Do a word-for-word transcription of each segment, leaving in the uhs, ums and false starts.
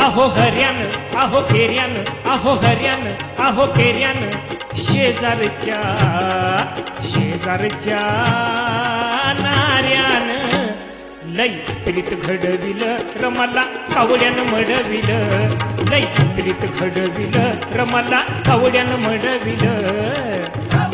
आहो हर्यान आहो फेर्यान आहो हर्यान आहो फेर्यान शेजारच्या शेजारच्या नार्यान लई प्रीत घडविलं रमाला कावड्यानं मडविलं लई प्रीत घडविलं रमाला कावड्यानं मडविलं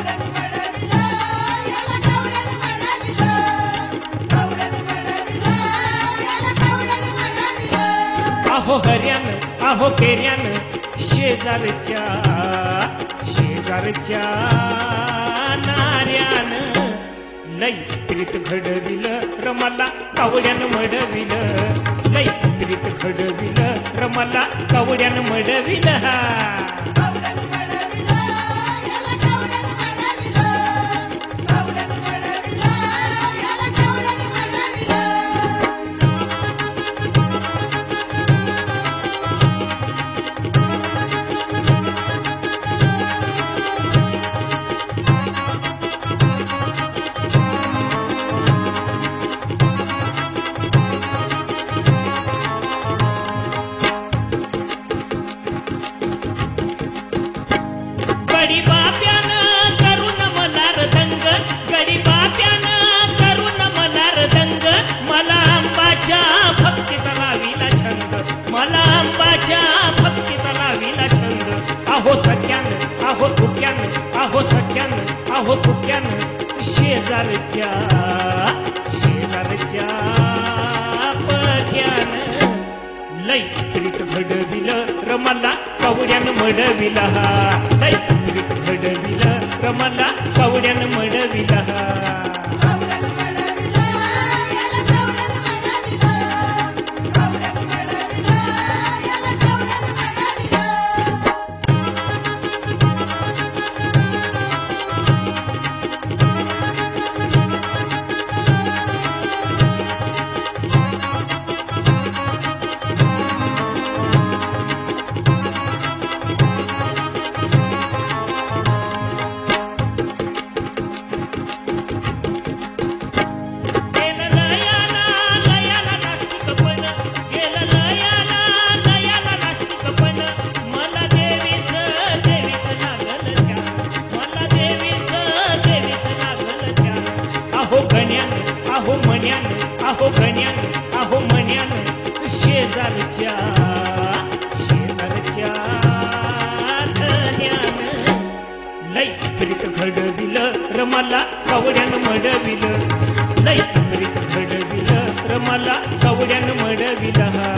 आहो हर्यान आहो फेर्यान शेजारच्या शेजारच्या नार्यान लई प्रीत घडविलं रमाला कावड्यानं मडविलं लई प्रीत घडविलं रमाला कावड्यानं मडविलं हा गडी बाप्यानं करून मलार दंग गडी बाप्यानं करून मलार दंग मला आंबाच्या भक्तीचा लाविला छंद मला आंबाच्या भक्तीचा लाविला छंद आहो सख्यान आहो तुक्यान आहो सख्यान आहो तुक्यान शेजारच्या शेजारच्या पक्यान लई प्रीत घडविलं रमाला कावड्यानं मडविला हा लई प्रीत घडविलं रमाला कावड्यानं मडविला हा आहो गण्यान आहो मण्यान आहो गण्यान आहो मण्यान शेजारच्या शेजारच्या धन्यान लई प्रीत घडविलं रमाला कावड्यानं मडविलं लई प्रीत घडविलं रमाला कावड्यानं मडविलं हा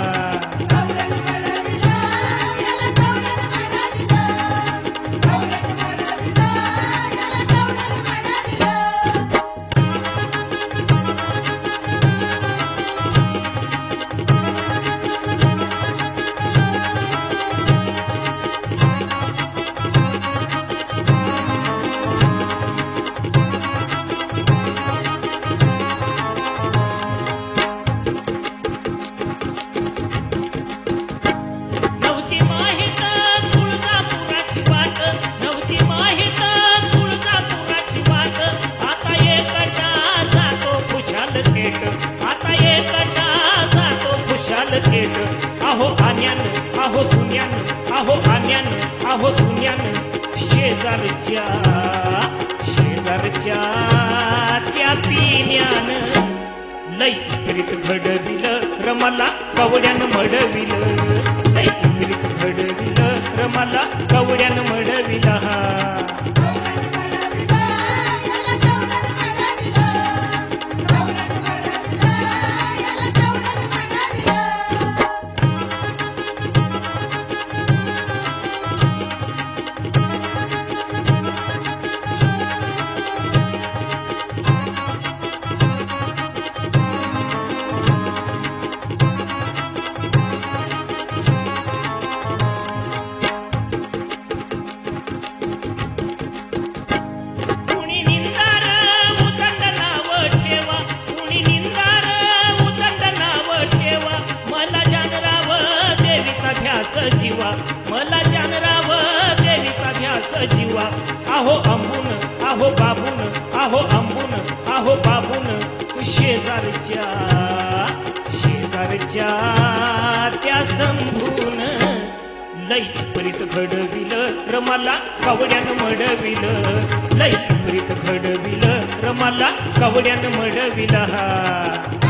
आता एकटा जातो खुशाल थेट आहो आन्यान आहो सुन्यान आहो आन्यान आहो सुन्यान शेजारच्या शेजारच्या त्या पिण्यान लई प्रीत घडविलं रमाला कावड्यानं मडविलं लई प्रीत घडविलं रमाला कावड्यानं मडविलं हा जीवा मला जानराव देवीचा ध्यास जीवा आहो अंबून आहो बाबून आहो अंबून आहो बाबून शेजारच्या शेजारच्या त्या संभून लई प्रीत घडविलं रमाला कावड्यानं मडविलं लई प्रीत घडविलं रमाला कावड्यानं मडविलं हा